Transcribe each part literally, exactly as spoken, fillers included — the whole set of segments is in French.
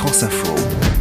France Info.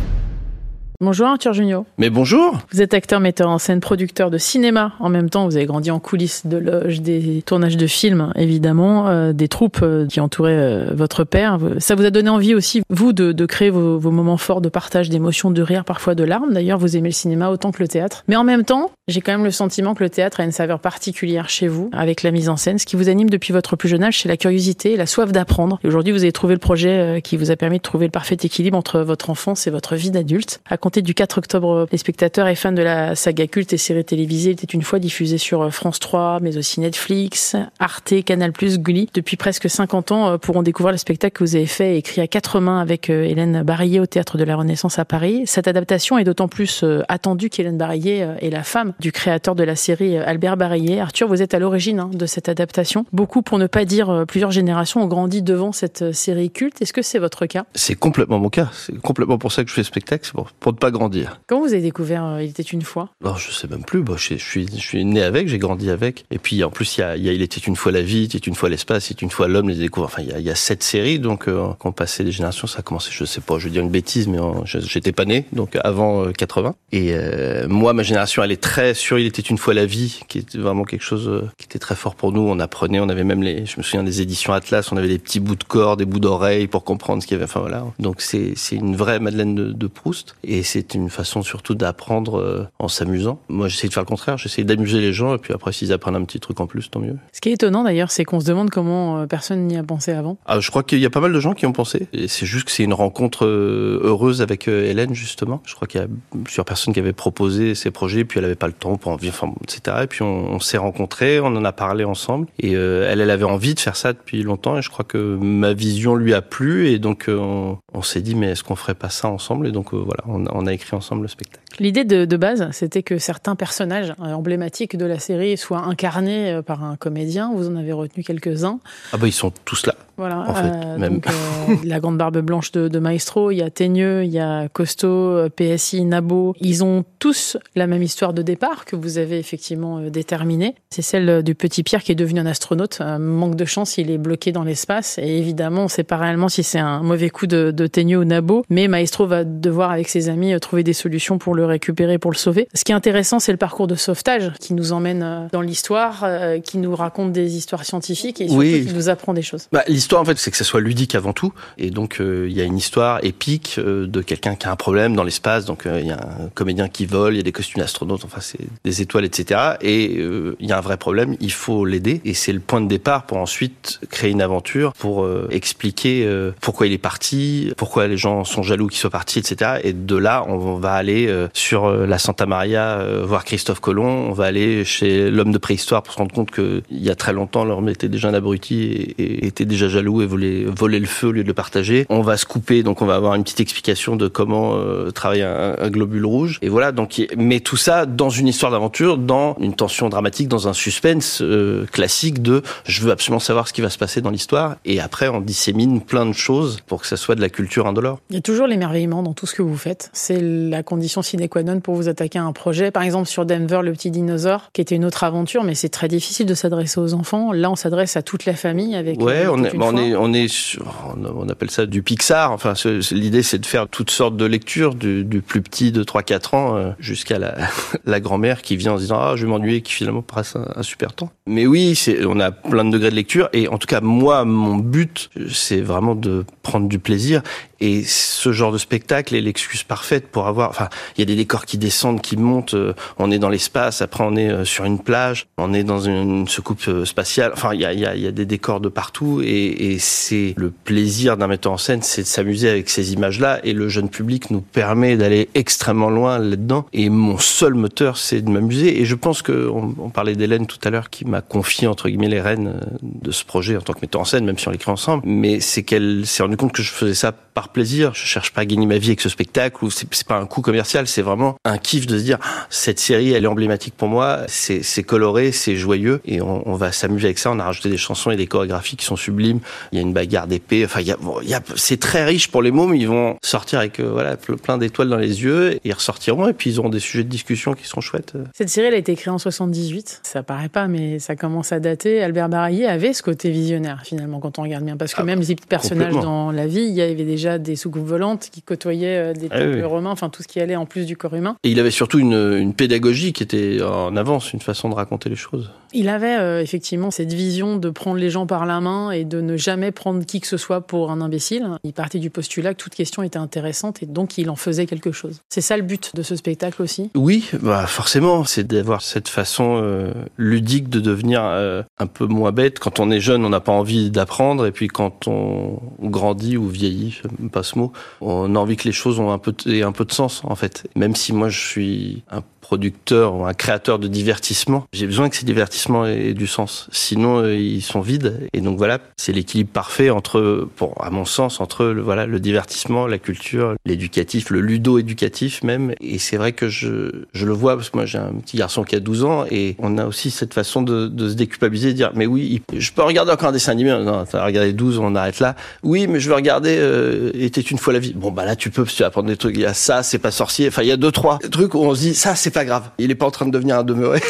Bonjour Arthur Jugnot. Mais bonjour. Vous êtes acteur, metteur en scène, producteur de cinéma. En même temps, vous avez grandi en coulisses de loges, des tournages de films, évidemment, euh, des troupes euh, qui entouraient euh, votre père. Ça vous a donné envie aussi, vous, de, de créer vos, vos moments forts de partage, d'émotions, de rire, parfois de larmes. D'ailleurs, vous aimez le cinéma autant que le théâtre. Mais en même temps, j'ai quand même le sentiment que le théâtre a une saveur particulière chez vous, avec la mise en scène. Ce qui vous anime depuis votre plus jeune âge, c'est la curiosité et la soif d'apprendre. Et aujourd'hui, vous avez trouvé le projet euh, qui vous a permis de trouver le parfait équilibre entre votre enfance et votre vie d'adulte. À compter du quatre octobre, les spectateurs et fans de la saga culte et série télévisée était une fois diffusée sur France trois, mais aussi Netflix, Arte, Canal+, Gulli. Depuis presque cinquante ans, pourront découvrir le spectacle que vous avez fait et écrit à quatre mains avec Hélène Barillet au Théâtre de la Renaissance à Paris. Cette adaptation est d'autant plus attendue qu'Hélène Barillet est la femme du créateur de la série, Albert Barillet. Arthur, vous êtes à l'origine hein, de cette adaptation. Beaucoup, pour ne pas dire plusieurs générations, ont grandi devant cette série culte. Est-ce que c'est votre cas ? C'est complètement mon cas. C'est complètement pour ça que je fais ce spectacle, c'est pour, pour ne pas grandir. Comment vous avez découvert euh, Il était une fois ? Non, je sais même plus. Bon, je, je, suis, je suis né avec, j'ai grandi avec. Et puis en plus, il y a, il y a Il était une fois la vie, il était une fois l'espace, il était une fois l'homme, les découvertes. Enfin, il y a, il y a sept séries, donc euh, quand on passait les générations, ça a commencé. Je sais pas, je vais dire une bêtise, mais en, je, j'étais pas né, donc avant euh, quatre-vingts. Et euh, moi, ma génération, elle est très sur Il était une fois la vie, qui était vraiment quelque chose euh, qui était très fort pour nous. On apprenait, on avait même les, je me souviens des éditions Atlas, on avait des petits bouts de corps, des bouts d'oreilles pour comprendre ce qu'il y avait. Enfin voilà. Donc c'est c'est une vraie Madeleine de, de Proust, et c'est une façon surtout d'apprendre euh, en s'amusant. Moi, j'essaie de faire le contraire, j'essaie d'amuser les gens, et puis après, s'ils apprennent un petit truc en plus, tant mieux. Ce qui est étonnant d'ailleurs, c'est qu'on se demande comment euh, personne n'y a pensé avant. Ah, je crois qu'il y a pas mal de gens qui ont pensé, et c'est juste que c'est une rencontre euh, heureuse avec euh, Hélène, justement. Je crois qu'il y a plusieurs personnes qui avaient proposé ces projets, puis elle avait pas le temps pour en vivre, enfin, et cetera. Et puis on, on s'est rencontrés, on en a parlé ensemble, et euh, elle, elle avait envie de faire ça depuis longtemps, et je crois que ma vision lui a plu, et donc euh, on, on s'est dit, mais est-ce qu'on ferait pas ça ensemble ? Et donc euh, voilà, on, on a écrit ensemble le spectacle. L'idée de, de base, c'était que certains personnages emblématiques de la série soient incarnés par un comédien. Vous en avez retenu quelques-uns. Ah bah ils sont tous là. Voilà. En fait, euh, même. Donc, euh, la grande barbe blanche de, de Maestro, il y a Teigneux, il y a Costaud, P S I, Nabo. Ils ont tous la même histoire de départ que vous avez effectivement euh, déterminée. C'est celle du petit Pierre qui est devenu un astronaute. Euh, manque de chance, il est bloqué dans l'espace. Et évidemment, on ne sait pas réellement si c'est un mauvais coup de, de Teigneux ou Nabo. Mais Maestro va devoir, avec ses amis, trouver des solutions pour le récupérer, pour le sauver. Ce qui est intéressant, c'est le parcours de sauvetage qui nous emmène dans l'histoire, euh, qui nous raconte des histoires scientifiques et surtout oui. qui nous apprend des choses. Bah, l'histoire, en fait, c'est que ça soit ludique avant tout. Et donc, il euh, y a une histoire épique euh, de quelqu'un qui a un problème dans l'espace. Donc, il euh, y a un comédien qui vole, il y a des costumes d'astronautes, enfin, c'est des étoiles, et cetera. Et il euh, y a un vrai problème, il faut l'aider. Et c'est le point de départ pour ensuite créer une aventure, pour euh, expliquer euh, pourquoi il est parti, pourquoi les gens sont jaloux qu'il soit parti, et cetera. Et de là, on va aller euh, sur euh, la Santa Maria, euh, voir Christophe Colomb. On va aller chez l'homme de préhistoire pour se rendre compte qu'il y a très longtemps, l'homme était déjà un abruti et, et était déjà jaloux et voulait voler le feu au lieu de le partager. On va se couper, donc on va avoir une petite explication de comment euh, travailler un, un globule rouge. Et voilà, donc, mais tout ça dans une histoire d'aventure, dans une tension dramatique, dans un suspense euh, classique de je veux absolument savoir ce qui va se passer dans l'histoire. Et après, on dissémine plein de choses pour que ça soit de la culture indolore. Il y a toujours l'émerveillement dans tout ce que vous faites. C'est la condition sine qua non pour vous attaquer à un projet. Par exemple, sur Denver, le petit dinosaure, qui était une autre aventure, mais c'est très difficile de s'adresser aux enfants. Là, on s'adresse à toute la famille avec. Ouais, euh, on, est, on, est, on est, sur, on appelle ça du Pixar. Enfin, c'est, c'est, l'idée, c'est de faire toutes sortes de lectures, du, du plus petit de trois quatre ans euh, jusqu'à la, la grand-mère qui vient en se disant ah, je vais m'ennuyer, qui finalement passe un, un super temps. Mais oui, c'est, on a plein de degrés de lecture, et en tout cas, moi, mon but, c'est vraiment de prendre du plaisir. Et ce genre de spectacle est l'excuse parfaite pour avoir... Enfin, il y a des décors qui descendent, qui montent. Euh, on est dans l'espace, après on est euh, sur une plage, on est dans une, une soucoupe euh, spatiale. Enfin, il y a, il y, a, il y a des décors de partout. Et, et c'est le plaisir d'un metteur en scène, c'est de s'amuser avec ces images-là. Et le jeune public nous permet d'aller extrêmement loin là-dedans. Et mon seul moteur, c'est de m'amuser. Et je pense que on, on parlait d'Hélène tout à l'heure, qui m'a confié, entre guillemets, les rênes de ce projet en tant que metteur en scène, même si on l'écrit ensemble. Mais c'est qu'elle s'est rendue compte que je faisais ça par plaisir. Je cherche pas à gagner ma vie avec ce spectacle, ou c'est, c'est pas un coup commercial, c'est vraiment un kiff de se dire ah, cette série, elle est emblématique pour moi, c'est, c'est coloré, c'est joyeux, et on, on va s'amuser avec ça. On a rajouté des chansons et des chorégraphies qui sont sublimes. Il y a une bagarre d'épée, enfin il y a, bon, il y a c'est très riche pour les mômes. Ils vont sortir avec euh, voilà plein d'étoiles dans les yeux, et ils ressortiront, et puis ils auront des sujets de discussion qui seront chouettes. Cette série, elle a été créée en soixante-dix-huit. Ça paraît pas, mais ça commence à dater. Albert Barillet avait ce côté visionnaire finalement quand on regarde bien, parce que ah, même les personnages dans dans la vie, il y avait déjà des soucoupes volantes qui côtoyaient des temples ah oui. romains, enfin tout ce qui allait en plus du corps humain. Et il avait surtout une, une pédagogie qui était en avance, une façon de raconter les choses. Il avait euh, effectivement cette vision de prendre les gens par la main et de ne jamais prendre qui que ce soit pour un imbécile. Il partait du postulat que toute question était intéressante et donc il en faisait quelque chose. C'est ça le but de ce spectacle aussi ? Oui, bah forcément, c'est d'avoir cette façon euh, ludique de devenir euh, un peu moins bête. Quand on est jeune, on n'a pas envie d'apprendre, et puis quand on, on grandit ou vieillit, j'aime pas ce mot, on a envie que les choses ont un peu, aient un peu de sens en fait. Même si moi je suis un producteur ou un créateur de divertissement, j'ai besoin que ces divertissements aient du sens. Sinon, euh, ils sont vides. Et donc voilà, c'est l'équilibre parfait entre, bon, à mon sens, entre le, voilà, le divertissement, la culture, l'éducatif, le ludo-éducatif même. Et c'est vrai que je, je le vois, parce que moi j'ai un petit garçon qui a douze ans, et on a aussi cette façon de, de se déculpabiliser, de dire, mais oui, je peux regarder encore un dessin animé. Non, t'as regardé douze, on arrête là. Oui, mais je veux regarder euh, Était une fois la vie. Bon, bah là, tu peux, parce que tu vas apprendre des trucs. Il y a ça, c'est pas sorcier. Enfin, il y a deux, trois trucs où on se dit, ça, c'est pas grave. Il est pas en train de devenir un demeuré.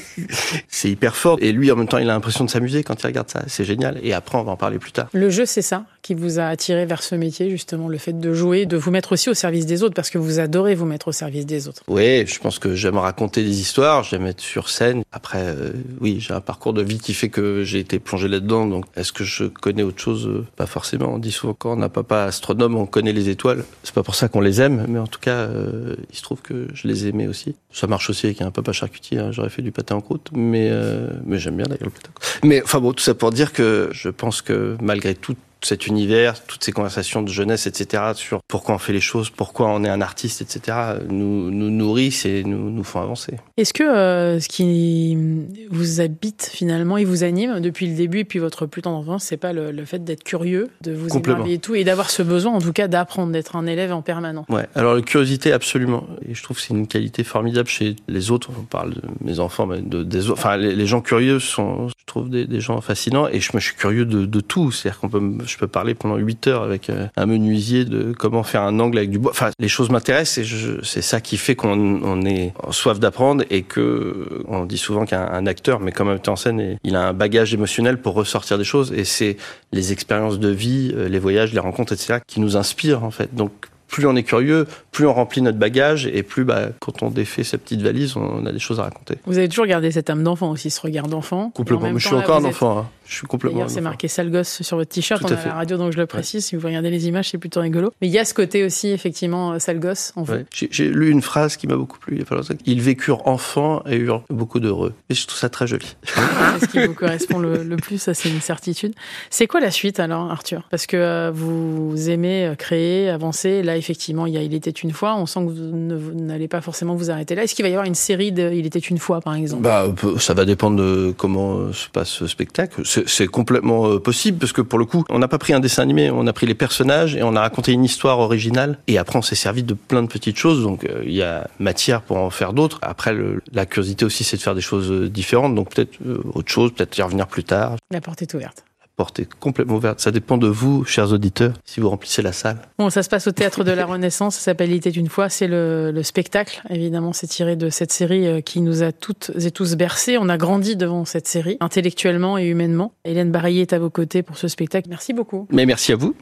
C'est hyper fort. Et lui, en même temps, il a l'impression de s'amuser quand il regarde ça. C'est génial. Et après, on va en parler plus tard. Le jeu, c'est ça qui vous a attiré vers ce métier, justement, le fait de jouer, de vous mettre aussi au service des autres, parce que vous adorez vous mettre au service des autres. Oui, je pense que j'aime raconter des histoires, j'aime être sur scène. Après, euh, oui, j'ai un parcours de vie qui fait que j'ai été plongé là-dedans. Donc, est-ce que je connais autre chose ? Pas forcément. On dit souvent quand on n'a papa astronome, on connaît les étoiles. C'est pas pour ça qu'on les aime, mais en tout cas, euh, il se trouve que je les aimais aussi. Ça marche aussi avec un papa charcutier. Hein. J'aurais fait du patin en croûte, mais euh, mais j'aime bien d'ailleurs le patin. Mais enfin bon, tout ça pour dire que je pense que malgré tout cet univers, toutes ces conversations de jeunesse, et cetera, sur pourquoi on fait les choses, pourquoi on est un artiste, et cetera, nous, nous nourrissent et nous, nous font avancer. Est-ce que euh, ce qui vous habite finalement et vous anime depuis le début et puis votre plus tendre enfance, c'est pas le, le fait d'être curieux, de vous émerveiller et tout, et d'avoir ce besoin en tout cas d'apprendre, d'être un élève en permanence? Ouais, alors la curiosité, absolument. Et je trouve que c'est une qualité formidable chez les autres. On parle de mes enfants, mais de, des autres. Enfin, les, les gens curieux sont, je trouve, des, des gens fascinants. Et je, moi, je suis curieux de, de tout. C'est-à-dire qu'on peut, je peux parler pendant huit heures avec un menuisier de comment faire un angle avec du bois. Enfin, les choses m'intéressent et je, c'est ça qui fait qu'on on est en soif d'apprendre et que on dit souvent qu'un un acteur, mais comme un metteur en scène, il a un bagage émotionnel pour ressortir des choses et c'est les expériences de vie, les voyages, les rencontres, et cetera qui nous inspirent en fait. Donc, plus on est curieux, plus on remplit notre bagage et plus, bah, quand on défait sa petite valise, on a des choses à raconter. Vous avez toujours gardé cette âme d'enfant aussi, ce regard d'enfant. Complètement. Mais je suis encore un enfant. Hein. Je suis complètement. D'ailleurs, c'est marqué sale gosse sur votre t-shirt. On est à la radio, donc je le précise. Ouais. Si vous regardez les images, c'est plutôt rigolo. Mais il y a ce côté aussi, effectivement, sale gosse en vous. Ouais. J'ai, j'ai lu une phrase qui m'a beaucoup plu il y a pas longtemps. Ils vécurent enfants et eurent beaucoup d'heureux. Et je trouve ça très joli. C'est ce qui vous correspond le, le plus, ça c'est une certitude. C'est quoi la suite alors, Arthur ? Parce que euh, vous aimez créer, avancer. Là, effectivement, il y a Il était une fois. On sent que vous, ne, vous n'allez pas forcément vous arrêter là. Est-ce qu'il va y avoir une série de Il était une fois, par exemple ? Bah, ça va dépendre de comment se passe ce spectacle. C'est, c'est complètement possible parce que pour le coup, on n'a pas pris un dessin animé, on a pris les personnages et on a raconté une histoire originale. Et après, on s'est servi de plein de petites choses. Donc, il euh, y a matière pour en faire d'autres. Après, le, la curiosité aussi, c'est de faire des choses différentes. Donc, peut-être euh, autre chose, peut-être y revenir plus tard. La porte est ouverte. Porte est complètement ouverte. Ça dépend de vous, chers auditeurs, si vous remplissez la salle. Bon, ça se passe au Théâtre de la Renaissance. Ça s'appelle Il était une fois. C'est le, le spectacle. Évidemment, c'est tiré de cette série qui nous a toutes et tous bercés. On a grandi devant cette série, intellectuellement et humainement. Hélène Barillet est à vos côtés pour ce spectacle. Merci beaucoup. Mais merci à vous.